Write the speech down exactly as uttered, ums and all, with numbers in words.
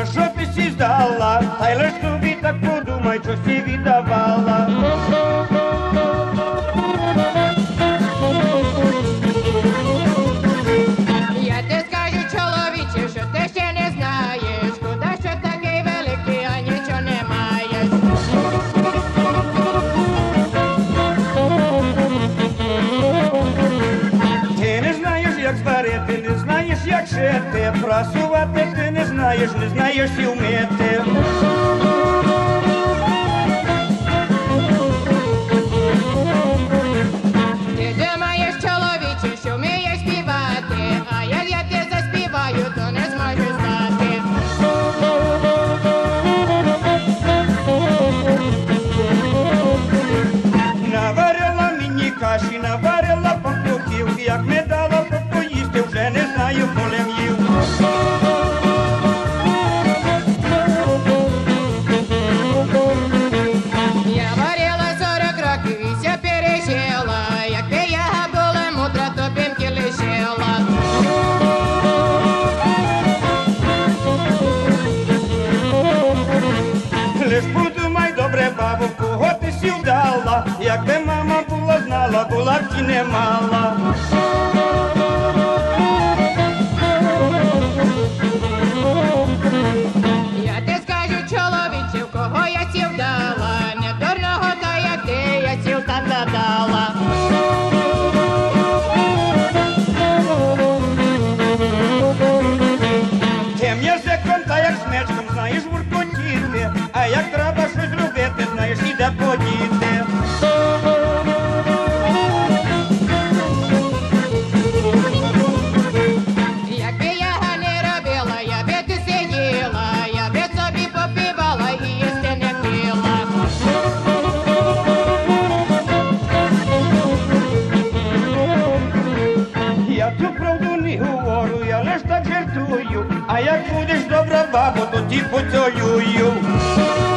на що ти сі здала? Та й лиш собі так подумай, що сі віддавала. Я ти скажу, чоловіче, що ти ще не знаєш, куди що такий великий, а нічого не маєш. Ти не знаєш, як зварити, не знаєш, як шити, прасувати ти не знаєш, не знаєш і вміти. Ти думаєш, чоловіче, що вмієш співати, а як я ти заспіваю, то не зможеш знати. Наварила мені каші, наварила пампухів, як не дала поїсти, вже не знаю, полем їв. Я варила сорок років і все пережила, якби я була мудра, то пінки лишила. Лиш подумай, добре, бабу, кого ти сі вдала, якби мама була знала, була б ті не мала. Я ти скажу, чоловіче, в кого я сів дала, не дурного, та як ти, я сів там додала. Тим язиком та як смечком знаєш гуркотіти, а як треба щось робити, знаєш, і де подіти. Якби я не робила, я би ти сиділа, я би собі попивала і їсти не хотіла. Я ту правду не говорю, я лиш так жартую, а як будеш добра баба, то ті поцілую.